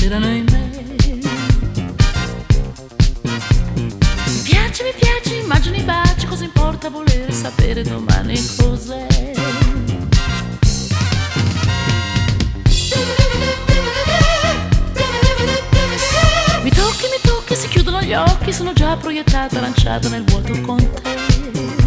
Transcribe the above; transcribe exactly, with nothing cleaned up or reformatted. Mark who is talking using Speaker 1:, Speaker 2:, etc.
Speaker 1: girano in me. Mi piace, mi piace, immagini, baci, cosa importa volere sapere domani cos'è? Mi tocchi, mi tocchi, si chiudono gli occhi, sono già proiettata, lanciata nel vuoto con te.